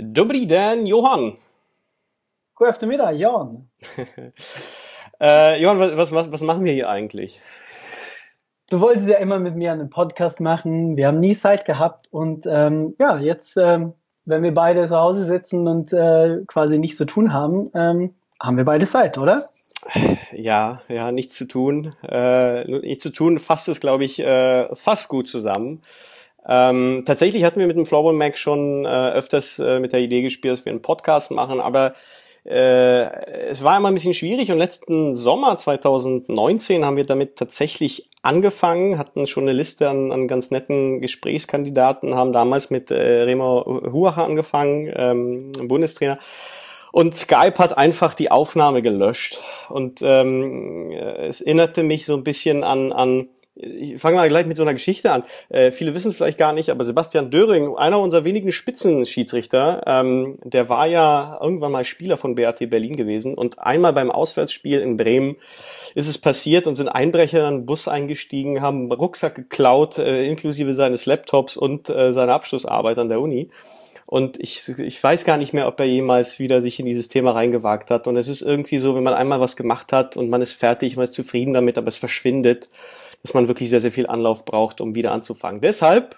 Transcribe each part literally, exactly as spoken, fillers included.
Dobrý den, Johann. God eftermiddag, Jan. äh, Johann, was, was, was machen wir hier eigentlich? Du wolltest ja immer mit mir einen Podcast machen. Wir haben nie Zeit gehabt. Und ähm, ja, jetzt, ähm, wenn wir beide zu Hause sitzen und äh, quasi nichts zu tun haben, ähm, haben wir beide Zeit, oder? Ja, ja, nichts zu tun. Äh, nichts zu tun fasst es, glaube ich, äh, fast gut zusammen. Ähm, tatsächlich hatten wir mit dem Floorball Mag schon äh, öfters äh, mit der Idee gespielt, dass wir einen Podcast machen, aber äh, es war immer ein bisschen schwierig und letzten Sommer zwanzig neunzehn haben wir damit tatsächlich angefangen, hatten schon eine Liste an, an ganz netten Gesprächskandidaten, haben damals mit äh, Remo Huacher angefangen, ähm, Bundestrainer. Und Skype hat einfach die Aufnahme gelöscht. Und ähm, es erinnerte mich so ein bisschen an, an ich fange mal gleich mit so einer Geschichte an. Äh, viele wissen es vielleicht gar nicht, aber Sebastian Döring, einer unserer wenigen Spitzenschiedsrichter, ähm, der war ja irgendwann mal Spieler von B R T Berlin gewesen. Und einmal beim Auswärtsspiel in Bremen ist es passiert und sind Einbrecher in einen Bus eingestiegen, haben einen Rucksack geklaut, äh, inklusive seines Laptops und äh, seiner Abschlussarbeit an der Uni. Und ich, ich weiß gar nicht mehr, ob er jemals wieder sich in dieses Thema reingewagt hat. Und es ist irgendwie so, wenn man einmal was gemacht hat und man ist fertig, man ist zufrieden damit, aber es verschwindet, dass man wirklich sehr, sehr viel Anlauf braucht, um wieder anzufangen. Deshalb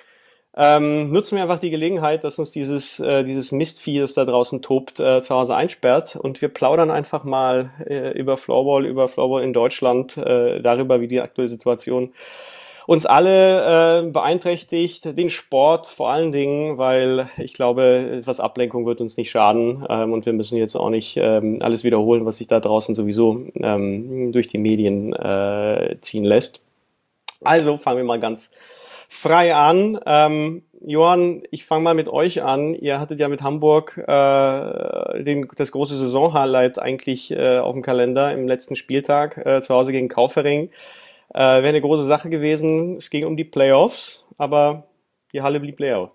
ähm, nutzen wir einfach die Gelegenheit, dass uns dieses äh, dieses Mistvieh, das da draußen tobt, äh, zu Hause einsperrt und wir plaudern einfach mal äh, über Floorball, über Floorball in Deutschland, äh, darüber, wie die aktuelle Situation uns alle äh, beeinträchtigt, den Sport vor allen Dingen, weil ich glaube, etwas Ablenkung wird uns nicht schaden ähm, und wir müssen jetzt auch nicht ähm, alles wiederholen, was sich da draußen sowieso ähm, durch die Medien äh, ziehen lässt. Also fangen wir mal ganz frei an. Ähm, Johann, ich fange mal mit euch an. Ihr hattet ja mit Hamburg äh, den, das große Saisonhighlight eigentlich äh, auf dem Kalender im letzten Spieltag äh, zu Hause gegen Kaufering. Äh, wäre eine große Sache gewesen. Es ging um die Playoffs, aber die Halle blieb leer.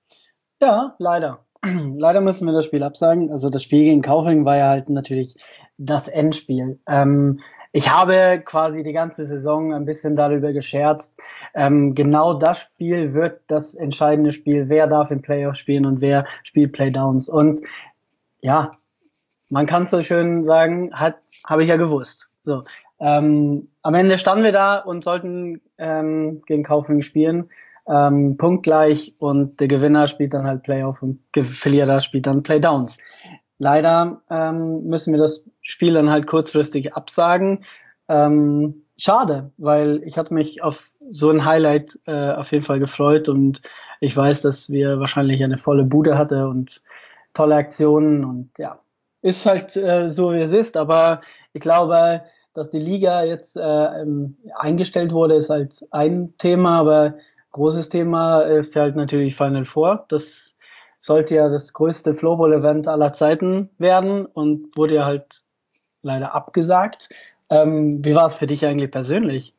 Ja, leider. Leider müssen wir das Spiel absagen. Also das Spiel gegen Kaufering war ja halt natürlich das Endspiel. Ähm, ich habe quasi die ganze Saison ein bisschen darüber gescherzt. Ähm, genau das Spiel wird das entscheidende Spiel. Wer darf im Playoff spielen und wer spielt Playdowns? Und ja, man kann es so schön sagen, hat habe ich ja gewusst. So, ähm, am Ende standen wir da und sollten ähm, gegen Kaufering spielen, ähm, punktgleich, und der Gewinner spielt dann halt Playoff und der Verlierer spielt dann Playdowns. Leider ähm, müssen wir das Spiel dann halt kurzfristig absagen. Ähm, schade, weil ich hatte mich auf so ein Highlight äh, auf jeden Fall gefreut und ich weiß, dass wir wahrscheinlich eine volle Bude hatte und tolle Aktionen und ja, ist halt äh, so, wie es ist, aber ich glaube, dass die Liga jetzt äh, ähm, eingestellt wurde, ist halt ein Thema, aber großes Thema ist halt natürlich Final Four. Das sollte ja das größte Floorball-Event aller Zeiten werden und wurde ja halt leider abgesagt. Ähm, wie war es für dich eigentlich persönlich?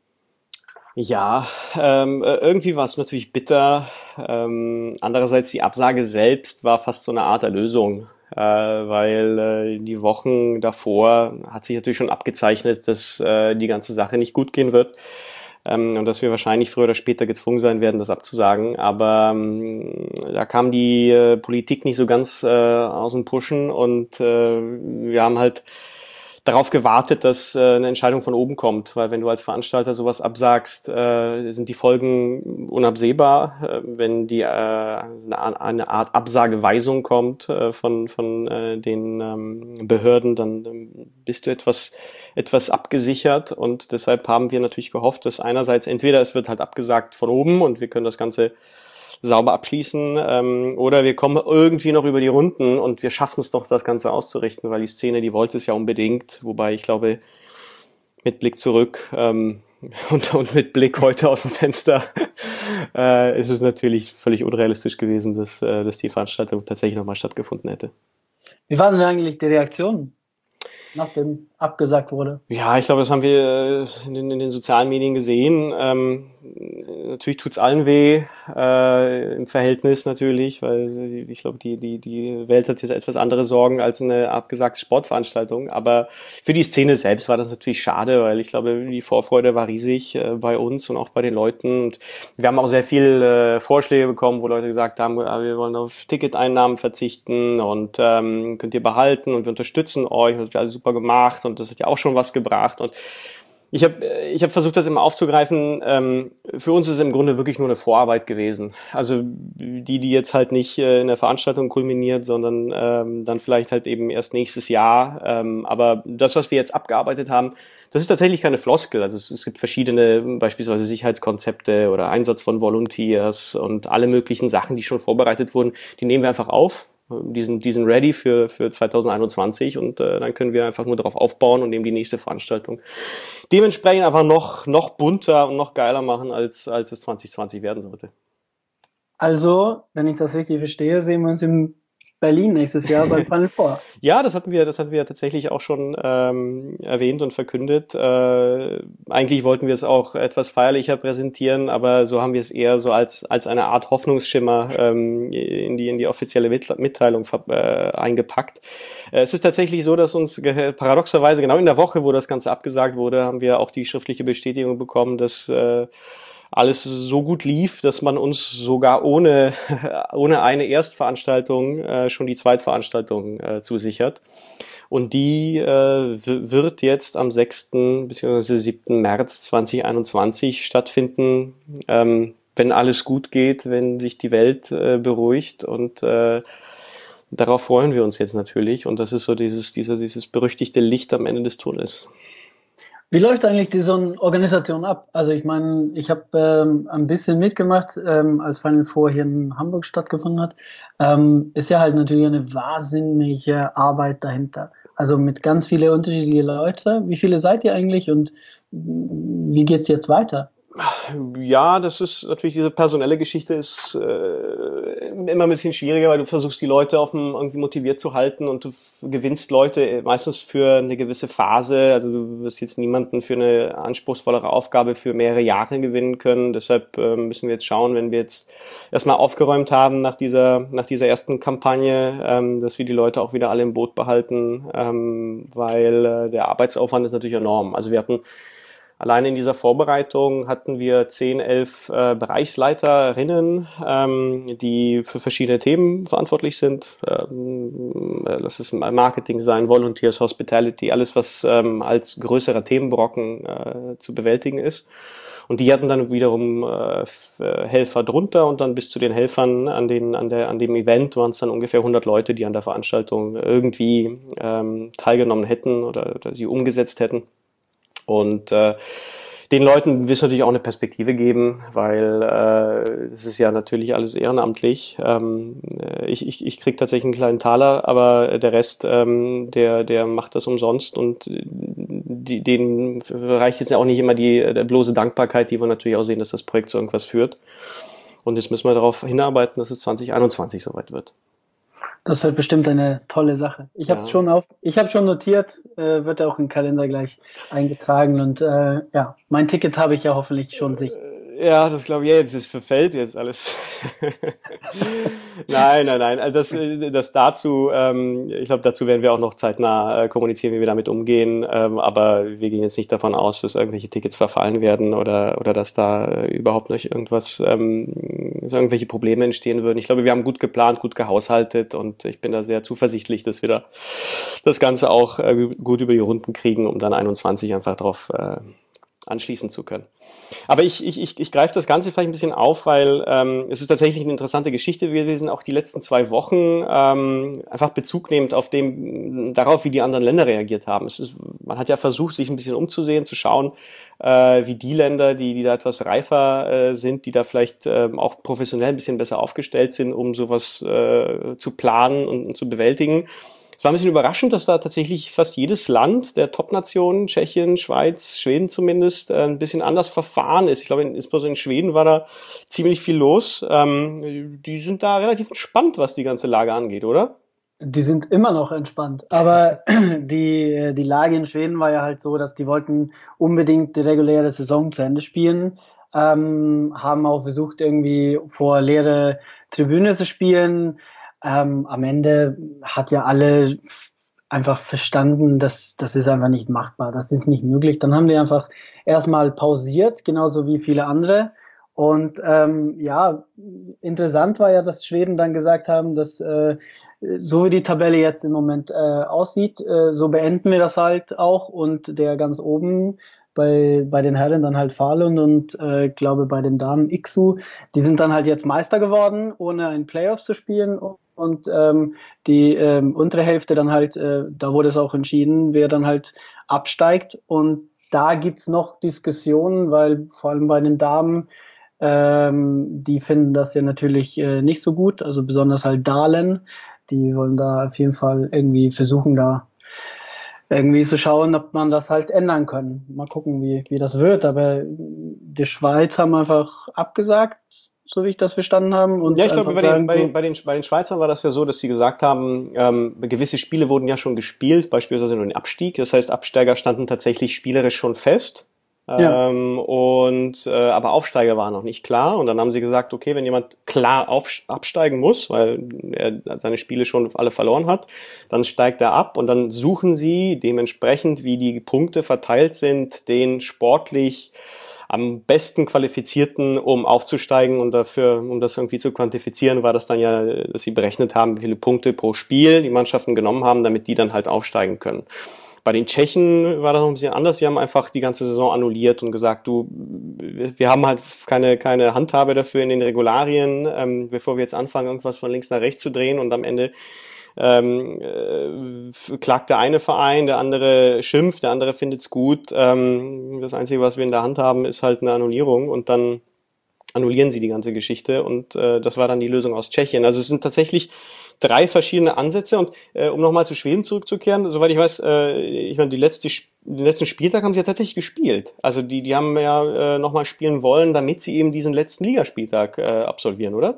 Ja, ähm, äh, irgendwie war es natürlich bitter. Ähm, andererseits die Absage selbst war fast so eine Art Erlösung, äh, weil äh, die Wochen davor hat sich natürlich schon abgezeichnet, dass äh, die ganze Sache nicht gut gehen wird. Ähm, und dass wir wahrscheinlich früher oder später gezwungen sein werden, das abzusagen. Aber ähm, da kam die äh, Politik nicht so ganz äh, aus dem Pushen und äh, wir haben halt darauf gewartet, dass äh, eine Entscheidung von oben kommt, weil wenn du als Veranstalter sowas absagst, äh, sind die Folgen unabsehbar. Äh, wenn die äh, eine, eine Art Absageweisung kommt äh, von von äh, den ähm, Behörden, dann, dann bist du etwas etwas abgesichert und deshalb haben wir natürlich gehofft, dass einerseits entweder es wird halt abgesagt von oben und wir können das Ganze sauber abschließen, ähm, oder wir kommen irgendwie noch über die Runden und wir schaffen es doch, das Ganze auszurichten, weil die Szene, die wollte es ja unbedingt, wobei ich glaube, mit Blick zurück ähm, und, und mit Blick heute aus dem Fenster äh, ist es natürlich völlig unrealistisch gewesen, dass, äh, dass die Veranstaltung tatsächlich nochmal stattgefunden hätte. Wie war denn eigentlich die Reaktion, nachdem abgesagt wurde? Ja, ich glaube, das haben wir in den, in den sozialen Medien gesehen. Ähm, natürlich tut's allen weh, äh, im Verhältnis natürlich, weil ich glaube, die, die, die Welt hat jetzt etwas andere Sorgen als eine abgesagte Sportveranstaltung. Aber für die Szene selbst war das natürlich schade, weil ich glaube, die Vorfreude war riesig äh, bei uns und auch bei den Leuten. Und wir haben auch sehr viel äh, Vorschläge bekommen, wo Leute gesagt haben, ah, wir wollen auf Ticketeinnahmen verzichten und ähm, könnt ihr behalten und wir unterstützen euch und das wird alles super gemacht und das hat ja auch schon was gebracht. Und ich habe ich hab versucht, das immer aufzugreifen. Ähm, für uns ist es im Grunde wirklich nur eine Vorarbeit gewesen. Also die, die jetzt halt nicht äh, in der Veranstaltung kulminiert, sondern ähm, dann vielleicht halt eben erst nächstes Jahr. Ähm, aber das, was wir jetzt abgearbeitet haben, das ist tatsächlich keine Floskel. Also es, es gibt verschiedene, beispielsweise Sicherheitskonzepte oder Einsatz von Volunteers und alle möglichen Sachen, die schon vorbereitet wurden, die nehmen wir einfach auf. Die sind, die sind ready für, für zwanzig einundzwanzig und äh, dann können wir einfach nur darauf aufbauen und eben die nächste Veranstaltung dementsprechend einfach noch, noch bunter und noch geiler machen, als, als es zwanzig zwanzig werden sollte. Also, wenn ich das richtig verstehe, sehen wir uns in Berlin nächstes Jahr beim Final Four. Ja, das hatten wir, das hatten wir tatsächlich auch schon ähm, erwähnt und verkündet. Äh, eigentlich wollten wir es auch etwas feierlicher präsentieren, aber so haben wir es eher so als als eine Art Hoffnungsschimmer ähm, in die in die offizielle Mitteilung äh, eingepackt. Äh, es ist tatsächlich so, dass uns paradoxerweise genau in der Woche, wo das Ganze abgesagt wurde, haben wir auch die schriftliche Bestätigung bekommen, dass äh, alles so gut lief, dass man uns sogar ohne ohne eine Erstveranstaltung äh, schon die Zweitveranstaltung äh, zusichert. Und die äh, w- wird jetzt am sechsten bzw. siebten März zwanzig einundzwanzig stattfinden, ähm, wenn alles gut geht, wenn sich die Welt äh, beruhigt und äh, darauf freuen wir uns jetzt natürlich. Und das ist so dieses dieser dieses berüchtigte Licht am Ende des Tunnels. Wie läuft eigentlich die so eine Organisation ab? Also ich meine, ich habe ähm, ein bisschen mitgemacht, ähm, als Final Four hier in Hamburg stattgefunden hat. Ähm, ist ja halt natürlich eine wahnsinnige Arbeit dahinter. Also mit ganz viele unterschiedliche Leute. Wie viele seid ihr eigentlich und wie geht's jetzt weiter? Ja, das ist natürlich, diese personelle Geschichte ist äh, immer ein bisschen schwieriger, weil du versuchst, die Leute auf dem, irgendwie motiviert zu halten und du f- gewinnst Leute meistens für eine gewisse Phase. Also du wirst jetzt niemanden für eine anspruchsvollere Aufgabe für mehrere Jahre gewinnen können. Deshalb äh, müssen wir jetzt schauen, wenn wir jetzt erstmal aufgeräumt haben nach dieser, nach dieser ersten Kampagne, ähm, dass wir die Leute auch wieder alle im Boot behalten, ähm, weil äh, der Arbeitsaufwand ist natürlich enorm. Also wir hatten Allein in dieser Vorbereitung hatten wir zehn, elf äh, Bereichsleiterinnen, ähm, die für verschiedene Themen verantwortlich sind. Ähm, äh, lass es Marketing sein, Volunteers, Hospitality, alles, was ähm, als größerer Themenbrocken äh, zu bewältigen ist. Und die hatten dann wiederum äh, Helfer drunter und dann bis zu den Helfern an, den, an, der, an dem Event waren es dann ungefähr hundert Leute, die an der Veranstaltung irgendwie ähm, teilgenommen hätten oder, oder sie umgesetzt hätten. Und äh, den Leuten will es natürlich auch eine Perspektive geben, weil äh, das ist ja natürlich alles ehrenamtlich. Ähm, äh, ich ich, ich kriege tatsächlich einen kleinen Taler, aber der Rest, ähm, der der macht das umsonst und die, denen reicht jetzt ja auch nicht immer die der bloße Dankbarkeit, die wir natürlich auch sehen, dass das Projekt zu irgendwas führt. Und jetzt müssen wir darauf hinarbeiten, dass es zwanzig einundzwanzig soweit wird. Das wird bestimmt eine tolle Sache. Ich habe es Ja. schon auf, ich habe schon notiert, äh, wird auch im Kalender gleich eingetragen und äh, ja, mein Ticket habe ich ja hoffentlich schon sicher. Ja, das glaube ich, ja, das verfällt jetzt alles. Nein, nein, nein. Also das, äh, das dazu, ähm, ich glaube, dazu werden wir auch noch zeitnah äh, kommunizieren, wie wir damit umgehen. Ähm, aber wir gehen jetzt nicht davon aus, dass irgendwelche Tickets verfallen werden oder oder dass da äh, überhaupt noch irgendwas, ähm, dass irgendwelche Probleme entstehen würden. Ich glaube, wir haben gut geplant, gut gehaushaltet und ich bin da sehr zuversichtlich, dass wir da das Ganze auch äh, gut über die Runden kriegen, um dann einundzwanzig einfach drauf äh, anschließen zu können. Aber ich, ich, ich, ich greife das Ganze vielleicht ein bisschen auf, weil ähm, es ist tatsächlich eine interessante Geschichte gewesen, auch die letzten zwei Wochen, ähm, einfach Bezug nehmend auf dem, darauf, wie die anderen Länder reagiert haben. Es ist, man hat ja versucht, sich ein bisschen umzusehen, zu schauen, äh, wie die Länder, die, die da etwas reifer äh, sind, die da vielleicht äh, auch professionell ein bisschen besser aufgestellt sind, um sowas äh, zu planen und, und zu bewältigen. Es war ein bisschen überraschend, dass da tatsächlich fast jedes Land der Top-Nationen, Tschechien, Schweiz, Schweden zumindest, ein bisschen anders verfahren ist. Ich glaube, insbesondere in Schweden war da ziemlich viel los. Ähm, die sind da relativ entspannt, was die ganze Lage angeht, oder? Die sind immer noch entspannt, aber die, die Lage in Schweden war ja halt so, dass die wollten unbedingt die reguläre Saison zu Ende spielen. ähm, haben auch versucht, irgendwie vor leere Tribüne zu spielen. Ähm, am Ende hat ja alle einfach verstanden, dass das ist einfach nicht machbar, das ist nicht möglich. Dann haben die einfach erstmal pausiert, genauso wie viele andere. Und ähm, ja, interessant war ja, dass Schweden dann gesagt haben, dass äh, so wie die Tabelle jetzt im Moment äh, aussieht, äh, so beenden wir das halt auch. Und der ganz oben bei bei den Herren dann halt Falun und äh, glaube bei den Damen Iksu, die sind dann halt jetzt Meister geworden, ohne ein Playoff zu spielen. Und ähm, die ähm, untere Hälfte dann halt, äh, da wurde es auch entschieden, wer dann halt absteigt. Und da gibt's noch Diskussionen, weil vor allem bei den Damen, ähm, die finden das ja natürlich äh, nicht so gut, also besonders halt Dahlen. Die wollen da auf jeden Fall irgendwie versuchen, da irgendwie zu schauen, ob man das halt ändern kann. Mal gucken, wie, wie das wird. Aber die Schweiz haben einfach abgesagt, so wie ich das verstanden habe. Und Ja, ich glaube, einfach bei den, sagen, bei so, den, bei den, bei den Schweizern war das ja so, dass sie gesagt haben, ähm, gewisse Spiele wurden ja schon gespielt, beispielsweise nur den Abstieg. Das heißt, Absteiger standen tatsächlich spielerisch schon fest. ja, Ähm, und äh, aber Aufsteiger waren noch nicht klar. Und dann haben sie gesagt, okay, wenn jemand klar auf, absteigen muss, weil er seine Spiele schon alle verloren hat, dann steigt er ab und dann suchen sie dementsprechend, wie die Punkte verteilt sind, den sportlich am besten Qualifizierten, um aufzusteigen, und dafür, um das irgendwie zu quantifizieren, war das dann ja, dass sie berechnet haben, wie viele Punkte pro Spiel die Mannschaften genommen haben, damit die dann halt aufsteigen können. Bei den Tschechen war das noch ein bisschen anders. Sie haben einfach die ganze Saison annulliert und gesagt, du, wir haben halt keine, keine Handhabe dafür in den Regularien, ähm, bevor wir jetzt anfangen, irgendwas von links nach rechts zu drehen, und am Ende ähm, äh, klagt der eine Verein, der andere schimpft, der andere findet's gut. Ähm, das Einzige, was wir in der Hand haben, ist halt eine Annullierung, und dann annullieren sie die ganze Geschichte, und äh, das war dann die Lösung aus Tschechien. Also es sind tatsächlich drei verschiedene Ansätze, und äh, um nochmal zu Schweden zurückzukehren, soweit ich weiß, äh, ich meine, die letzte, den letzten Spieltag haben sie ja tatsächlich gespielt. Also die, die haben ja äh, nochmal spielen wollen, damit sie eben diesen letzten Ligaspieltag äh, absolvieren, oder?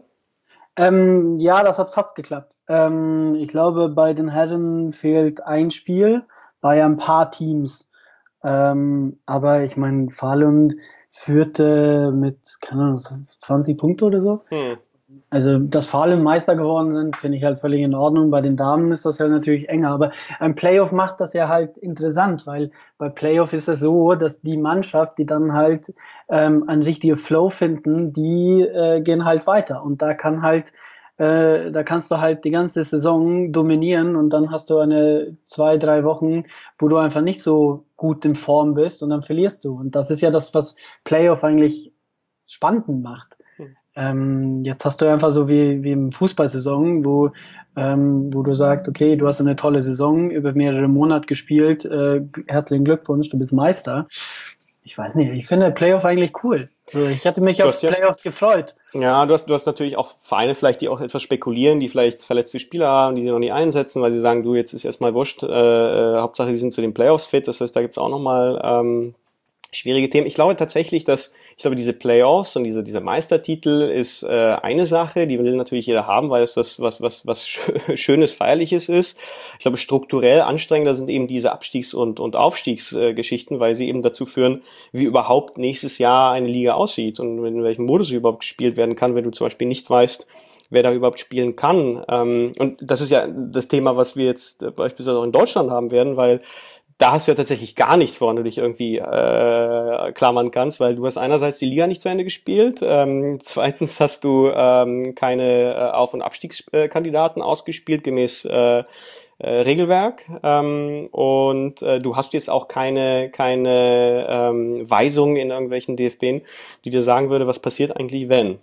Ähm, ja, das hat fast geklappt. Ähm, ich glaube, bei den Herren fehlt ein Spiel bei ein paar Teams. Ähm, aber ich meine, Falun führte mit, keine Ahnung, zwanzig Punkte oder so. Hm. Also, dass Falun Meister geworden sind, finde ich halt völlig in Ordnung. Bei den Damen ist das ja natürlich enger. Aber ein Playoff macht das ja halt interessant, weil bei Playoff ist es so, dass die Mannschaft, die dann halt ähm, einen richtigen Flow finden, die äh, gehen halt weiter. Und da kann halt, äh, da kannst du halt die ganze Saison dominieren, und dann hast du eine zwei, drei Wochen, wo du einfach nicht so gut in Form bist, und dann verlierst du. Und das ist ja das, was Playoff eigentlich spannend macht. Ähm, jetzt hast du einfach so wie, wie im Fußballsaison, wo, ähm, wo du sagst, okay, du hast eine tolle Saison über mehrere Monate gespielt, äh, herzlichen Glückwunsch, du bist Meister. Ich weiß nicht, ich finde Playoff eigentlich cool. Also ich hatte mich Du auf hast ja, Playoffs gefreut. ja, du hast, du hast natürlich auch Vereine vielleicht, die auch etwas spekulieren, die vielleicht verletzte Spieler haben, die sie noch nie einsetzen, weil sie sagen, du, jetzt ist erstmal wurscht, äh, äh, Hauptsache die sind zu den Playoffs fit. Das heißt, da gibt's auch nochmal ähm, schwierige Themen. Ich glaube tatsächlich, dass, ich glaube, diese Playoffs und diese, dieser Meistertitel ist äh, eine Sache, die will natürlich jeder haben, weil es was, was, was, was Schönes, Feierliches ist. Ich glaube, strukturell anstrengender sind eben diese Abstiegs- und, und Aufstiegsgeschichten, weil sie eben dazu führen, wie überhaupt nächstes Jahr eine Liga aussieht und in welchem Modus sie überhaupt gespielt werden kann, wenn du zum Beispiel nicht weißt, wer da überhaupt spielen kann. Ähm, und das ist ja das Thema, was wir jetzt äh, beispielsweise auch in Deutschland haben werden, weil da hast du ja tatsächlich gar nichts, woran du dich irgendwie äh, klammern kannst, weil du hast einerseits die Liga nicht zu Ende gespielt, ähm, zweitens hast du ähm, keine äh, Auf- und Abstiegskandidaten ausgespielt gemäß äh, äh, Regelwerk, ähm, und äh, du hast jetzt auch keine keine ähm, Weisung in irgendwelchen D F B'n, die dir sagen würde, was passiert eigentlich, wenn.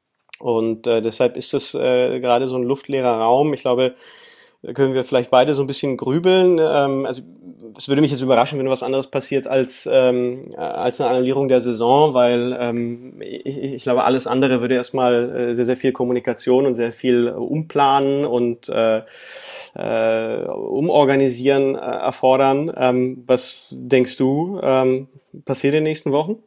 Und äh, deshalb ist das äh, gerade so ein luftleerer Raum. Ich glaube, da können wir vielleicht beide so ein bisschen grübeln. Ähm, also es würde mich jetzt überraschen, wenn was anderes passiert als ähm, als eine Annullierung der Saison, weil ähm, ich, ich glaube, alles andere würde erstmal äh, sehr, sehr viel Kommunikation und sehr viel umplanen und äh, äh, umorganisieren äh, erfordern. Ähm, was denkst du, ähm, passiert in den nächsten Wochen?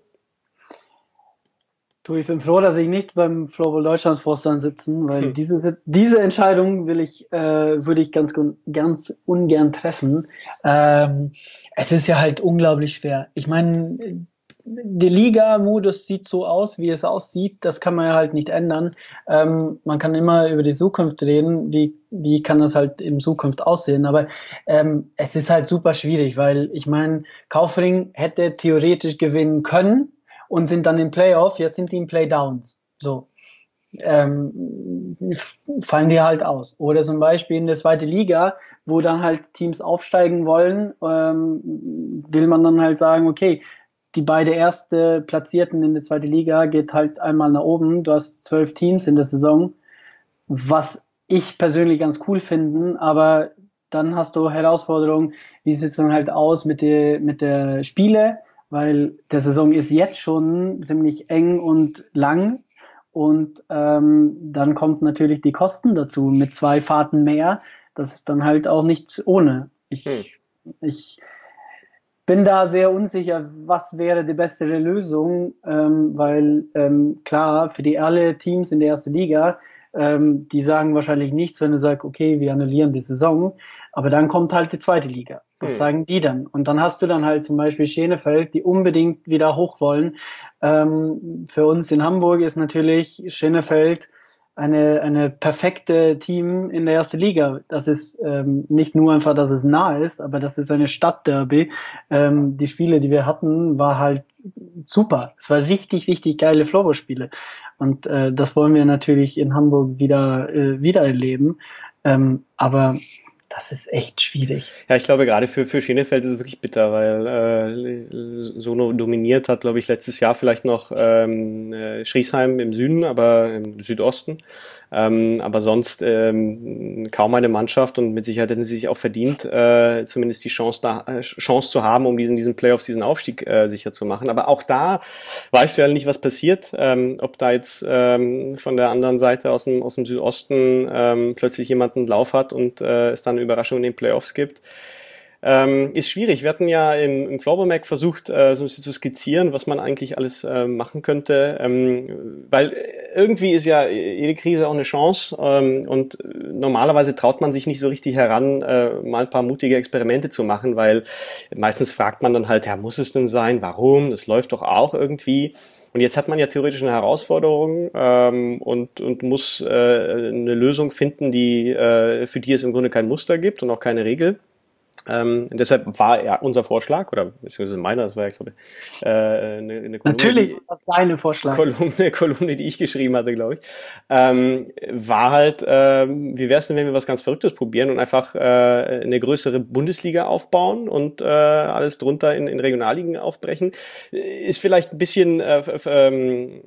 Du, ich bin froh, dass ich nicht beim Floorball Deutschlands Vorstand sitzen, weil Hm. diese, diese Entscheidung will ich, äh, würde ich ganz, gun- ganz ungern treffen. Ähm, es ist ja halt unglaublich schwer. Ich meine, der Liga-Modus sieht so aus, wie es aussieht. Das kann man ja halt nicht ändern. Ähm, man kann immer über die Zukunft reden. Wie, wie kann das halt in Zukunft aussehen? Aber ähm, es ist halt super schwierig, weil ich meine, Kaufring hätte theoretisch gewinnen können und sind dann im Playoff. Jetzt sind die in Playdowns. So. Ähm, fallen die halt aus. Oder zum Beispiel in der zweiten Liga, wo dann halt Teams aufsteigen wollen, ähm, will man dann halt sagen, okay, die beiden erste Platzierten in der zweiten Liga geht halt einmal nach oben. Du hast zwölf Teams in der Saison, was ich persönlich ganz cool finde, aber dann hast du Herausforderungen, wie sieht es dann halt aus mit der, mit der Spiele, weil der Saison ist jetzt schon ziemlich eng und lang. Und ähm, dann kommt natürlich die Kosten dazu mit zwei Fahrten mehr. Das ist dann halt auch nicht ohne. Ich, Hm. ich bin da sehr unsicher, was wäre die beste Lösung, ähm, weil ähm, klar, für die alle Teams in der ersten Liga, ähm, die sagen wahrscheinlich nichts, wenn du sagst, okay, wir annullieren die Saison, aber dann kommt halt die zweite Liga. Was Hm. sagen die dann? Und dann hast du dann halt zum Beispiel Schenefeld, die unbedingt wieder hoch wollen. Ähm, für uns in Hamburg ist natürlich Schenefeld eine, eine perfekte Team in der ersten Liga. Das ist ähm, nicht nur einfach, dass es nah ist, aber das ist eine Stadtderby. Ähm, die Spiele, die wir hatten, war halt super. Es war richtig, richtig geile Floorball-Spiele. Und äh, das wollen wir natürlich in Hamburg wieder, äh, wieder erleben. Ähm, aber das ist echt schwierig. Ja, ich glaube, gerade für, für Schenefeld ist es wirklich bitter, weil äh, Sono dominiert hat, glaube ich, letztes Jahr vielleicht noch ähm, äh, Schriesheim im Süden, aber im Südosten. Ähm, aber sonst ähm, kaum eine Mannschaft und mit Sicherheit hätten sie sich auch verdient, äh, zumindest die Chance, da, äh, Chance zu haben, um diesen, diesen Playoffs, diesen Aufstieg äh, sicher zu machen. Aber auch da weißt du ja nicht, was passiert, ähm, ob da jetzt ähm, von der anderen Seite aus dem, aus dem Südosten ähm, plötzlich jemand einen Lauf hat und äh, es dann eine Überraschung in den Playoffs gibt. Ähm, ist schwierig. Wir hatten ja im, im Floorball-Mag versucht, äh, so ein bisschen zu skizzieren, was man eigentlich alles äh, machen könnte, ähm, weil irgendwie ist ja jede Krise auch eine Chance ähm, und normalerweise traut man sich nicht so richtig heran, äh, mal ein paar mutige Experimente zu machen, weil meistens fragt man dann halt, ja, muss es denn sein? Warum? Das läuft doch auch irgendwie. Und jetzt hat man ja theoretisch eine Herausforderung ähm, und, und muss äh, eine Lösung finden, die äh, für die es im Grunde kein Muster gibt und auch keine Regel. Ähm, deshalb war ja unser Vorschlag, oder beziehungsweise meiner, das war ja, glaube ich, äh, eine, eine Kolumne, Natürlich die, ist das deine Vorschlag. Kolumne, Kolumne, die ich geschrieben hatte, glaube ich, ähm, war halt, ähm, wie wäre es denn, wenn wir was ganz Verrücktes probieren und einfach äh, eine größere Bundesliga aufbauen und äh, alles drunter in, in Regionalligen aufbrechen? Ist vielleicht ein bisschen äh, äh,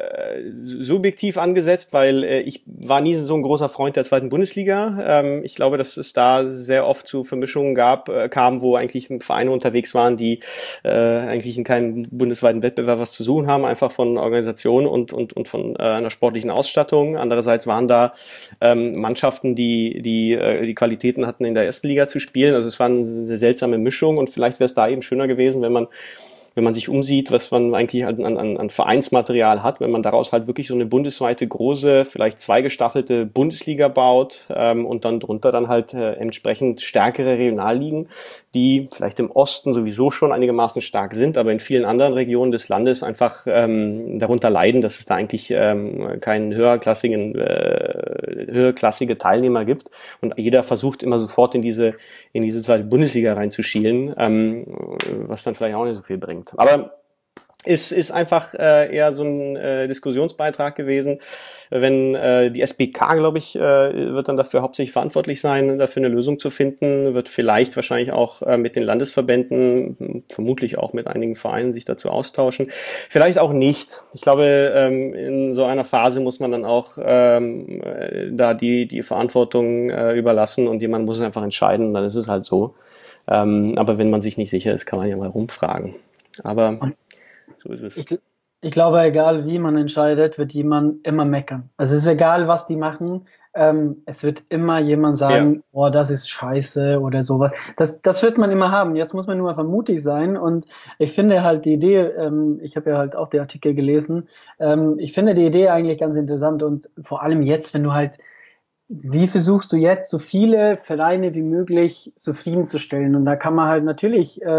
subjektiv angesetzt, weil äh, ich war nie so ein großer Freund der zweiten Bundesliga. Ähm, ich glaube, dass es da sehr oft zu Vermischungen gab, äh, kam, wo eigentlich Vereine unterwegs waren, die äh, eigentlich in keinem bundesweiten Wettbewerb was zu suchen haben, einfach von Organisation und und und von äh, einer sportlichen Ausstattung. Andererseits waren da ähm, Mannschaften, die die äh, die Qualitäten hatten, in der ersten Liga zu spielen. Also es war eine sehr seltsame Mischung und vielleicht wäre es da eben schöner gewesen, wenn man wenn man sich umsieht, was man eigentlich an, an, an Vereinsmaterial hat, wenn man daraus halt wirklich so eine bundesweite große, vielleicht zweigestaffelte Bundesliga baut ähm, und dann drunter dann halt äh, entsprechend stärkere Regionalligen, die vielleicht im Osten sowieso schon einigermaßen stark sind, aber in vielen anderen Regionen des Landes einfach ähm, darunter leiden, dass es da eigentlich ähm, keinen höherklassigen, äh, höherklassige Teilnehmer gibt und jeder versucht immer sofort in diese in diese zweite Bundesliga reinzuschielen, ähm, was dann vielleicht auch nicht so viel bringt. Aber ist ist einfach äh, eher so ein äh, Diskussionsbeitrag gewesen. Wenn äh, die S B K, glaube ich, äh, wird dann dafür hauptsächlich verantwortlich sein, dafür eine Lösung zu finden, wird vielleicht wahrscheinlich auch äh, mit den Landesverbänden, vermutlich auch mit einigen Vereinen sich dazu austauschen. Vielleicht auch nicht. Ich glaube, ähm, in so einer Phase muss man dann auch ähm, äh, da die die Verantwortung äh, überlassen und jemand muss einfach entscheiden, dann ist es halt so. Ähm, aber wenn man sich nicht sicher ist, kann man ja mal rumfragen. Aber so ist es. Ich, ich glaube, egal wie man entscheidet, wird jemand immer meckern. Also es ist egal, was die machen. Ähm, es wird immer jemand sagen, Ja. oh, das ist scheiße oder sowas. Das, das wird man immer haben. Jetzt muss man nur einfach mutig sein. Und ich finde halt die Idee, ähm, ich habe ja halt auch die Artikel gelesen, ähm, ich finde die Idee eigentlich ganz interessant. Und vor allem jetzt, wenn du halt wie versuchst du jetzt so viele Vereine wie möglich zufriedenzustellen? Und da kann man halt natürlich äh,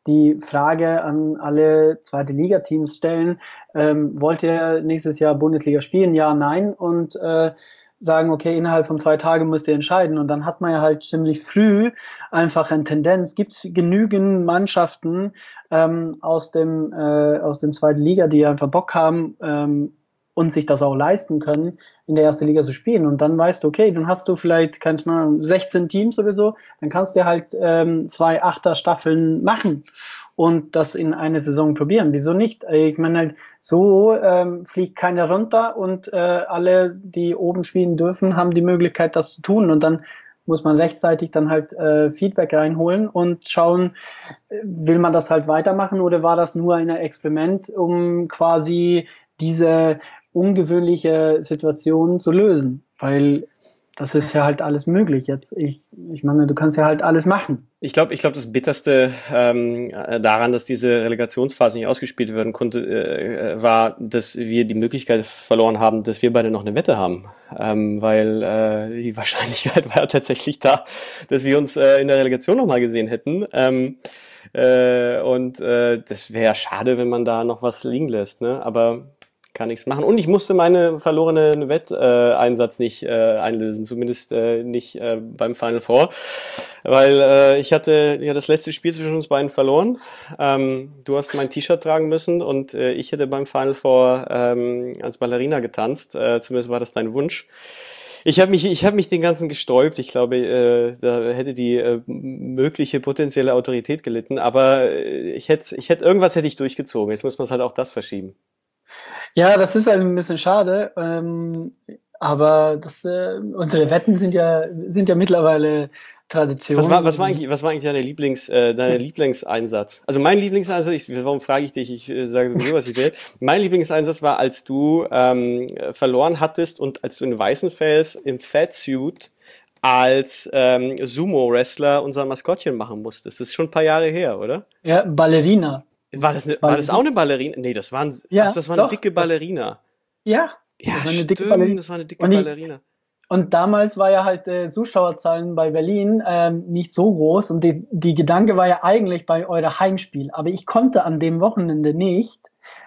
die Frage an alle zweite Liga-Teams stellen, ähm, wollt ihr nächstes Jahr Bundesliga spielen? Ja, nein. Und äh, sagen, okay, innerhalb von zwei Tagen müsst ihr entscheiden. Und dann hat man ja halt ziemlich früh einfach eine Tendenz. Gibt es genügend Mannschaften ähm, aus dem äh, aus dem zweiten Liga, die einfach Bock haben ähm, und sich das auch leisten können, in der ersten Liga zu spielen. Und dann weißt du, okay, dann hast du vielleicht, keine Ahnung, sechzehn Teams oder so, dann kannst du halt ähm, zwei Achter-Staffeln machen und das in eine Saison probieren. Wieso nicht? Ich meine, halt, so ähm, fliegt keiner runter und äh, alle, die oben spielen dürfen, haben die Möglichkeit, das zu tun. Und dann muss man rechtzeitig dann halt äh, Feedback reinholen und schauen, äh, will man das halt weitermachen oder war das nur ein Experiment, um quasi diese ungewöhnliche Situation zu lösen? Weil das ist ja halt alles möglich jetzt. Ich, ich meine, du kannst ja halt alles machen. Ich glaube, ich glaube, das Bitterste ähm, daran, dass diese Relegationsphase nicht ausgespielt werden konnte, äh, war, dass wir die Möglichkeit verloren haben, dass wir beide noch eine Wette haben, ähm, weil äh, die Wahrscheinlichkeit war ja tatsächlich da, dass wir uns äh, in der Relegation nochmal gesehen hätten. Ähm, äh, und äh, das wäre schade, wenn man da noch was liegen lässt, ne? Aber kann nichts machen. Und ich musste meine verlorene Wetteinsatz äh, nicht äh, einlösen, zumindest äh, nicht äh, beim Final Four, weil äh, ich hatte ja das letzte Spiel zwischen uns beiden verloren. Ähm, du hast mein T-Shirt tragen müssen und äh, ich hätte beim Final Four ähm, als Ballerina getanzt. Äh, zumindest war das dein Wunsch. Ich habe mich, ich habe mich den ganzen gesträubt. Ich glaube, äh, da hätte die äh, mögliche potenzielle Autorität gelitten. Aber äh, ich hätte, ich hätte irgendwas hätte ich durchgezogen. Jetzt muss man halt auch das verschieben. Ja, das ist halt ein bisschen schade, ähm, aber das, äh, unsere Wetten sind ja sind ja mittlerweile Tradition. Was war, was war eigentlich, was war eigentlich deine Lieblings, äh, deine Lieblingseinsatz? Also mein Lieblingseinsatz, ich, warum frage ich dich? Ich äh, sage sowieso, was ich will. Mein Lieblingseinsatz war, als du ähm, verloren hattest und als du in Weißenfels im Fatsuit als ähm, Sumo-Wrestler unser Maskottchen machen musstest. Das ist schon ein paar Jahre her, oder? Ja, Ballerina. War das, eine, war das auch eine Ballerina? Nee, das waren, Ja, ach, das war eine doch. dicke Ballerina. Das, ja, Ja, das war eine dicke stimmt, Ballerina. das war eine dicke Und, ich, Ballerina. und damals war ja halt äh, Zuschauerzahlen bei Berlin ähm, nicht so groß und die, die Gedanke war ja eigentlich bei eurem Heimspiel. Aber ich konnte an dem Wochenende nicht.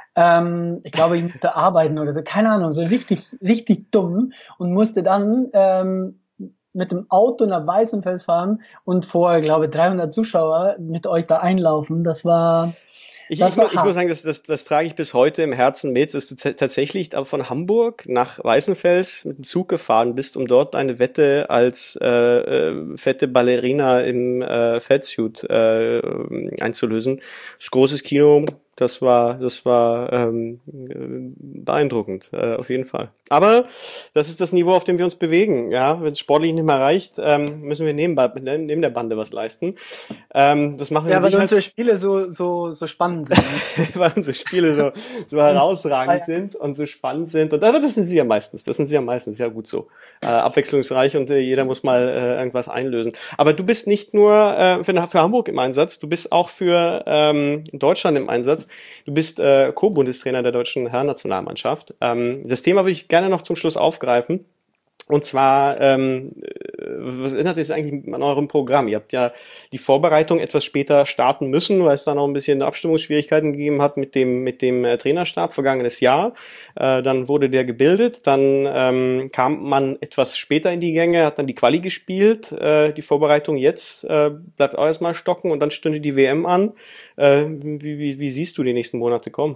Ähm, ich glaube, ich musste arbeiten oder so, keine Ahnung, so richtig, richtig dumm und musste dann ähm, mit dem Auto nach Weißenfels fahren und vor, glaube ich, dreihundert Zuschauer mit euch da einlaufen. Das war, Ich, das ich, war ich muss sagen, das, das, das trage ich bis heute im Herzen mit, dass du t- tatsächlich von Hamburg nach Weißenfels mit dem Zug gefahren bist, um dort deine Wette als äh, äh, fette Ballerina im äh, Fatsuit äh, einzulösen. Das ist großes Kino. Das war, das war ähm, beeindruckend, äh, auf jeden Fall. Aber das ist das Niveau, auf dem wir uns bewegen. Ja, wenn es sportlich nicht mehr reicht, ähm, müssen wir neben, neben der Bande was leisten. Ähm, das machen wir ja, weil Sicherheit, unsere Spiele so, so, so spannend sind. Ne? weil unsere Spiele so, so herausragend sind und so spannend sind. Und aber das sind sie ja meistens. Das sind sie ja meistens. Ja, gut so. Äh, abwechslungsreich und äh, jeder muss mal äh, irgendwas einlösen. Aber du bist nicht nur äh, für, für Hamburg im Einsatz, du bist auch für ähm, Deutschland im Einsatz. Du bist äh, Co-Bundestrainer der deutschen Herrennationalmannschaft. Ähm, das Thema würde ich gerne noch zum Schluss aufgreifen. Und zwar, ähm, was erinnert sich eigentlich an eurem Programm? Ihr habt ja die Vorbereitung etwas später starten müssen, weil es da noch ein bisschen Abstimmungsschwierigkeiten gegeben hat mit dem mit dem äh, Trainerstab vergangenes Jahr. Äh, dann wurde der gebildet, dann ähm, kam man etwas später in die Gänge, hat dann die Quali gespielt. Äh, die Vorbereitung jetzt äh, bleibt auch erstmal stocken und dann stünde die W M an. Äh, wie, wie, wie siehst du die nächsten Monate kommen?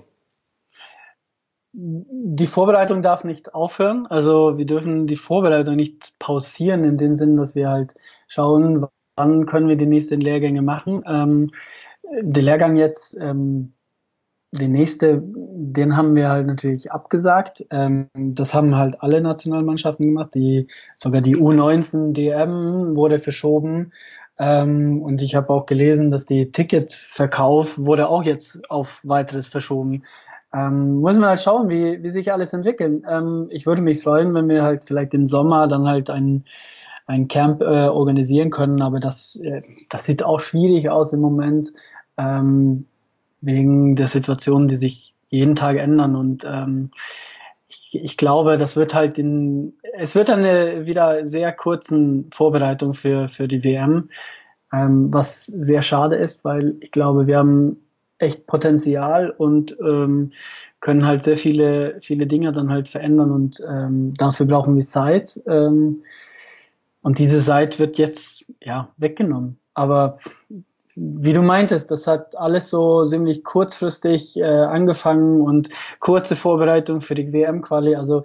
Die Vorbereitung darf nicht aufhören. Also wir dürfen die Vorbereitung nicht pausieren in dem Sinn, dass wir halt schauen, wann können wir die nächsten Lehrgänge machen. Ähm, der Lehrgang jetzt, ähm, der nächste, den haben wir halt natürlich abgesagt. Ähm, das haben halt alle Nationalmannschaften gemacht. Die, sogar die U neunzehn D M wurde verschoben. Ähm, und ich habe auch gelesen, dass die Ticketverkauf wurde auch jetzt auf weiteres verschoben. Ähm, müssen wir halt schauen, wie, wie sich alles entwickelt. Ähm, ich würde mich freuen, wenn wir halt vielleicht im Sommer dann halt ein, ein Camp äh, organisieren können, aber das, äh, das sieht auch schwierig aus im Moment, ähm, wegen der Situation, die sich jeden Tag ändern. Und ähm, ich, ich glaube, das wird halt in, es wird eine wieder sehr kurzen Vorbereitung für, für die W M. ähm, was sehr schade ist, weil ich glaube, wir haben echt Potenzial und ähm, können halt sehr viele, viele Dinge dann halt verändern und ähm, dafür brauchen wir Zeit. Ähm, und diese Zeit wird jetzt ja weggenommen. Aber wie du meintest, das hat alles so ziemlich kurzfristig äh, angefangen und kurze Vorbereitung für die W M-Quali. Also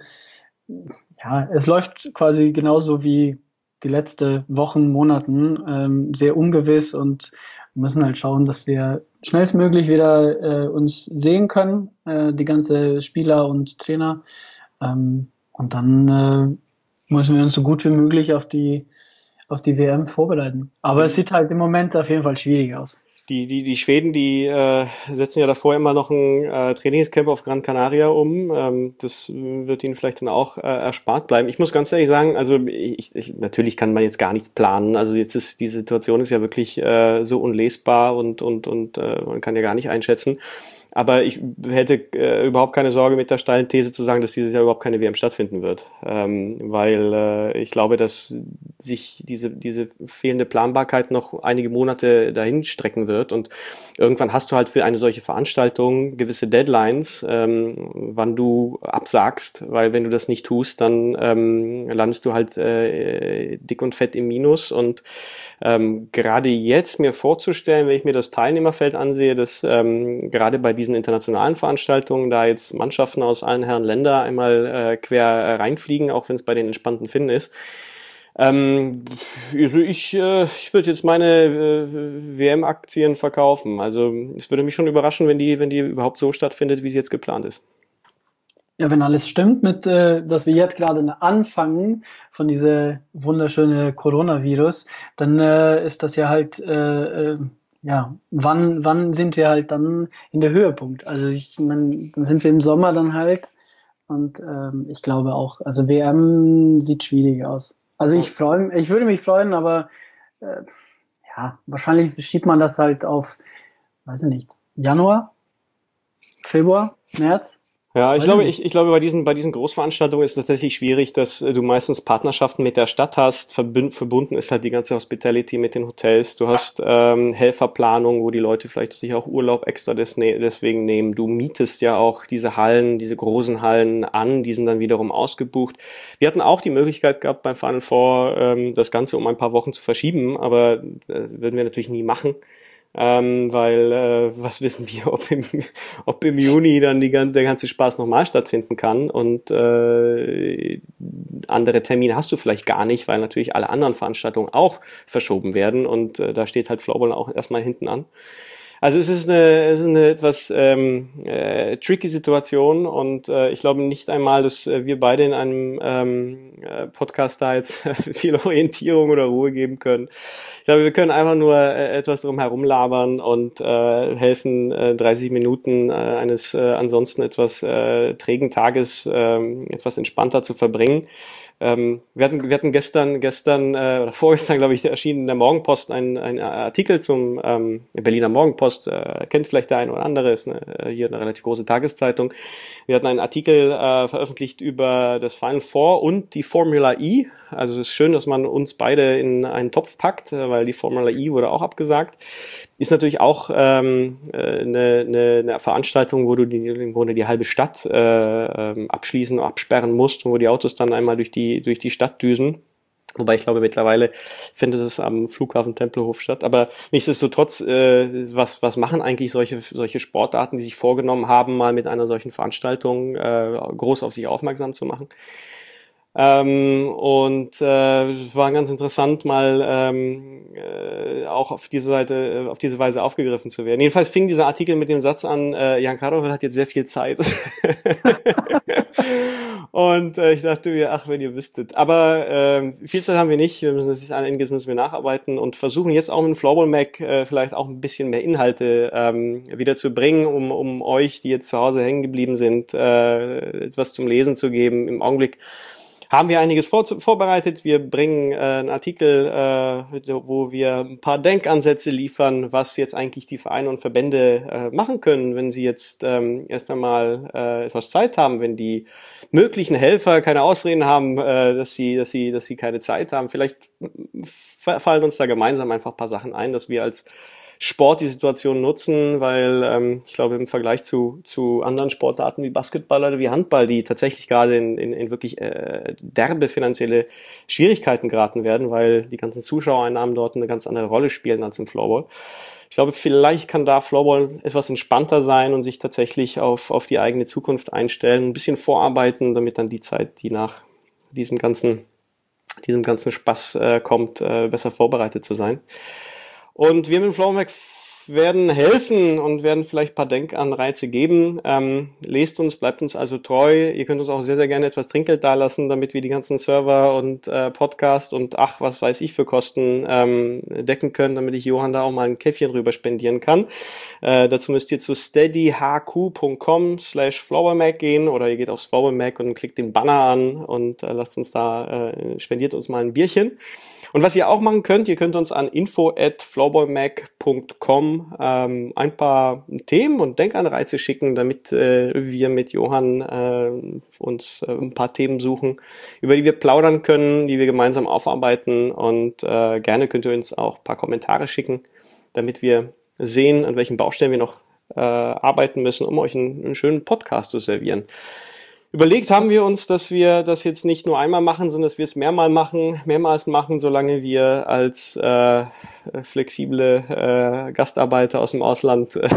ja, es läuft quasi genauso wie die letzten Wochen, Monaten, ähm, sehr ungewiss und müssen halt schauen, dass wir schnellstmöglich wieder äh, uns sehen können, äh, die ganze Spieler und Trainer. Ähm, und dann äh, müssen wir uns so gut wie möglich auf die auf die W M vorbereiten. Aber es Die, sieht halt im Moment auf jeden Fall schwierig aus. die, die, die Schweden, die äh, setzen ja davor immer noch ein äh, Trainingscamp auf Gran Canaria um. Ähm, das wird ihnen vielleicht dann auch äh, erspart bleiben. Ich muss ganz ehrlich sagen, also ich, ich, natürlich kann man jetzt gar nichts planen. Also jetzt ist die Situation ist ja wirklich äh, so unlesbar und und und äh, man kann ja gar nicht einschätzen. Aber ich hätte äh, überhaupt keine Sorge mit der steilen These zu sagen, dass dieses Jahr überhaupt keine W M stattfinden wird. Ähm, weil äh, ich glaube, dass sich diese, diese fehlende Planbarkeit noch einige Monate dahin strecken wird. Und irgendwann hast du halt für eine solche Veranstaltung gewisse Deadlines, ähm, wann du absagst, weil wenn du das nicht tust, dann ähm, landest du halt äh, dick und fett im Minus. Und ähm, gerade jetzt mir vorzustellen, wenn ich mir das Teilnehmerfeld ansehe, dass ähm, gerade bei diesen internationalen Veranstaltungen da jetzt Mannschaften aus allen Herren Länder einmal äh, quer äh, reinfliegen, auch wenn es bei den entspannten Finnen ist. Ähm, also ich, äh, ich würde jetzt meine äh, W M-Aktien verkaufen. Also es würde mich schon überraschen, wenn die, wenn die überhaupt so stattfindet, wie sie jetzt geplant ist. Ja, wenn alles stimmt, mit, äh, dass wir jetzt gerade anfangen von dieser wunderschöne Coronavirus, dann äh, ist das ja halt, äh, äh, ja, wann, wann sind wir halt dann in der Höhepunkt? Also ich meine, dann sind wir im Sommer dann halt und ähm, ich glaube auch, also W M sieht schwierig aus. Also ich freue ich würde mich freuen, aber äh, ja, wahrscheinlich schiebt man das halt auf, weiß ich nicht, Januar, Februar, März, Ja, ich weiß ich glaube, nicht. ich, ich glaube, bei diesen, bei diesen Großveranstaltungen ist es tatsächlich schwierig, dass äh, du meistens Partnerschaften mit der Stadt hast. Verbünd, verbunden ist halt die ganze Hospitality mit den Hotels. Du hast ähm, Helferplanung, wo die Leute vielleicht sich auch Urlaub extra des, ne, deswegen nehmen. Du mietest ja auch diese Hallen, diese großen Hallen an, die sind dann wiederum ausgebucht. Wir hatten auch die Möglichkeit gehabt, beim Final Four ähm, das Ganze um ein paar Wochen zu verschieben, aber äh, würden wir natürlich nie machen. Ähm, weil äh, was wissen wir, ob im, ob im Juni dann die, der ganze Spaß nochmal stattfinden kann und äh, andere Termine hast du vielleicht gar nicht, weil natürlich alle anderen Veranstaltungen auch verschoben werden und äh, da steht halt Floorball auch erstmal hinten an. Also es ist eine, es ist eine etwas ähm, äh, tricky Situation und äh, ich glaube nicht einmal, dass äh, wir beide in einem ähm, äh, Podcast da jetzt viel Orientierung oder Ruhe geben können. Ich glaube, wir können einfach nur äh, etwas drum herum labern und äh, helfen, äh, dreißig Minuten äh, eines äh, ansonsten etwas äh, trägen Tages äh, etwas entspannter zu verbringen. Ähm, wir hatten, wir hatten gestern, gestern äh, oder vorgestern, glaube ich, erschienen in der Morgenpost ein, ein Artikel zum ähm, Berliner Morgenpost, äh, kennt vielleicht der eine oder andere, ist eine, hier eine relativ große Tageszeitung. Wir hatten einen Artikel äh, veröffentlicht über das Final Four und die Formula E. Also es ist schön, dass man uns beide in einen Topf packt, äh, weil die Formula E wurde auch abgesagt. Ist natürlich auch ähm, eine, eine, eine Veranstaltung, wo du die, im Grunde die halbe Stadt äh, ähm, abschließen und absperren musst, wo die Autos dann einmal durch die durch die Stadt düsen. Wobei ich glaube, mittlerweile findet es am Flughafen Tempelhof statt. Aber nichtsdestotrotz, äh, was was machen eigentlich solche solche Sportarten, die sich vorgenommen haben, mal mit einer solchen Veranstaltung äh, groß auf sich aufmerksam zu machen? Ähm, und äh, es war ganz interessant, mal ähm, äh, auch auf diese Seite, auf diese Weise aufgegriffen zu werden. Jedenfalls fing dieser Artikel mit dem Satz an, äh, Jan Karol hat jetzt sehr viel Zeit. Und äh, ich dachte mir, ach, wenn ihr wüsstet. Aber äh, viel Zeit haben wir nicht. Wir müssen das ist einiges müssen wir nacharbeiten und versuchen jetzt auch mit dem Floorball Mac äh, vielleicht auch ein bisschen mehr Inhalte ähm, wieder zu bringen, um um euch, die jetzt zu Hause hängen geblieben sind, äh, etwas zum Lesen zu geben. Im Augenblick haben wir einiges vor, vorbereitet. Wir bringen äh, einen Artikel, äh, wo wir ein paar Denkansätze liefern, was jetzt eigentlich die Vereine und Verbände äh, machen können, wenn sie jetzt ähm, erst einmal äh, etwas Zeit haben, wenn die möglichen Helfer keine Ausreden haben, äh, dass sie, dass sie, dass sie keine Zeit haben. Vielleicht fallen uns da gemeinsam einfach ein paar Sachen ein, dass wir als Sport die Situation nutzen, weil ähm, ich glaube im Vergleich zu zu anderen Sportarten wie Basketball oder wie Handball, die tatsächlich gerade in, in, in wirklich äh, derbe finanzielle Schwierigkeiten geraten werden, weil die ganzen Zuschauereinnahmen dort eine ganz andere Rolle spielen als im Floorball. Ich glaube, vielleicht kann da Floorball etwas entspannter sein und sich tatsächlich auf auf die eigene Zukunft einstellen, ein bisschen vorarbeiten, damit dann die Zeit, die nach diesem ganzen diesem ganzen Spaß äh, kommt, äh, besser vorbereitet zu sein. Und wir mit Floorball werden helfen und werden vielleicht ein paar Denkanreize geben. Ähm, lest uns, bleibt uns also treu. Ihr könnt uns auch sehr, sehr gerne etwas Trinkgeld dalassen, damit wir die ganzen Server und äh, Podcast und ach, was weiß ich für Kosten ähm, decken können, damit ich Johann da auch mal ein Käffchen rüber spendieren kann. Äh, dazu müsst ihr zu steadyhq.com slash floorballmag gehen oder ihr geht aufs Floorballmag und klickt den Banner an und äh, lasst uns da, äh, spendiert uns mal ein Bierchen. Und was ihr auch machen könnt, ihr könnt uns an info at floorballmag punkt com ähm, ein paar Themen und Denkanreize schicken, damit äh, wir mit Johann äh, uns äh, ein paar Themen suchen, über die wir plaudern können, die wir gemeinsam aufarbeiten. Und äh, gerne könnt ihr uns auch ein paar Kommentare schicken, damit wir sehen, an welchen Baustellen wir noch äh, arbeiten müssen, um euch einen, einen schönen Podcast zu servieren. Überlegt haben wir uns, dass wir das jetzt nicht nur einmal machen, sondern dass wir es mehrmal machen, mehrmals machen, solange wir als äh, flexible äh, Gastarbeiter aus dem Ausland äh,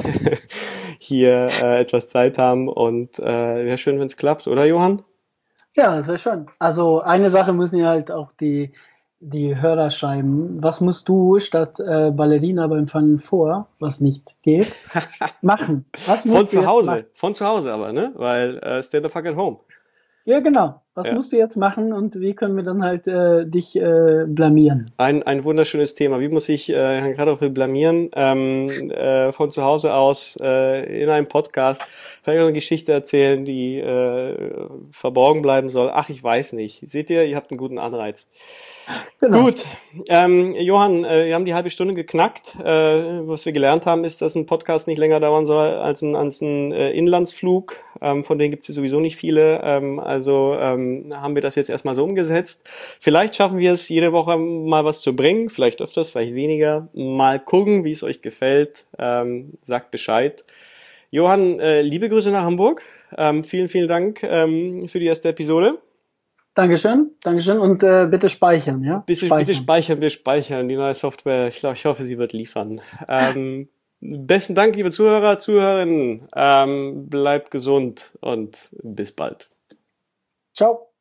hier äh, etwas Zeit haben. Und äh, wäre schön, wenn es klappt, oder Johann? Ja, das wäre schön. Also eine Sache müssen ja halt auch die die Hörer schreiben. Was musst du statt äh, Ballerina beim Final Four, was nicht geht, machen? Was musst Von zu du Hause, machen? von zu Hause aber, ne? Weil äh, stay the fuck at home. Ja, genau. Was Ja. musst du jetzt machen und wie können wir dann halt äh, dich äh, blamieren? Ein, ein wunderschönes Thema. Wie muss ich äh, Herrn Kartoffel blamieren? Ähm, äh, von zu Hause aus äh, in einem Podcast vielleicht eine Geschichte erzählen, die äh, verborgen bleiben soll. Ach, ich weiß nicht. Seht ihr, ihr habt einen guten Anreiz. Genau. Gut, ähm, Johann, äh, wir haben die halbe Stunde geknackt. Äh, was wir gelernt haben, ist, dass ein Podcast nicht länger dauern soll als ein, als ein äh, Inlandsflug. Ähm, von denen gibt es ja sowieso nicht viele. Ähm, also ähm, haben wir das jetzt erstmal so umgesetzt. Vielleicht schaffen wir es, jede Woche mal was zu bringen. Vielleicht öfters, vielleicht weniger. Mal gucken, wie es euch gefällt. Ähm, sagt Bescheid. Johann, äh, liebe Grüße nach Hamburg. Ähm, vielen, vielen Dank ähm, für die erste Episode. Dankeschön, Dankeschön und äh, bitte speichern, ja? Bitte speichern. bitte speichern, bitte speichern. Die neue Software, ich glaube, ich hoffe, sie wird liefern. Ähm, besten Dank, liebe Zuhörer, Zuhörerinnen. Ähm, bleibt gesund und bis bald. Ciao.